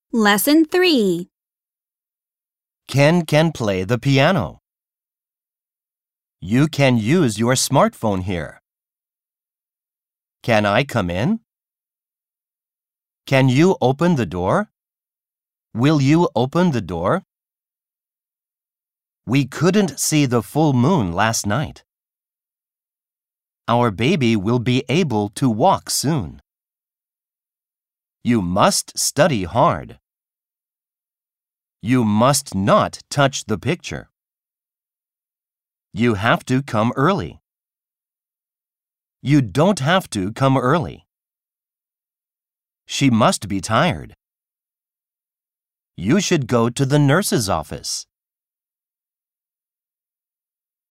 Lesson 3. Ken can play the piano. You can use your smartphone here. Can I come in? Can you open the door? Will you open the door? We couldn't see the full moon last night. Our baby will be able to walk soon. You must study hard. You must not touch the picture. You have to come early. You don't have to come early. She must be tired. You should go to the nurse's office.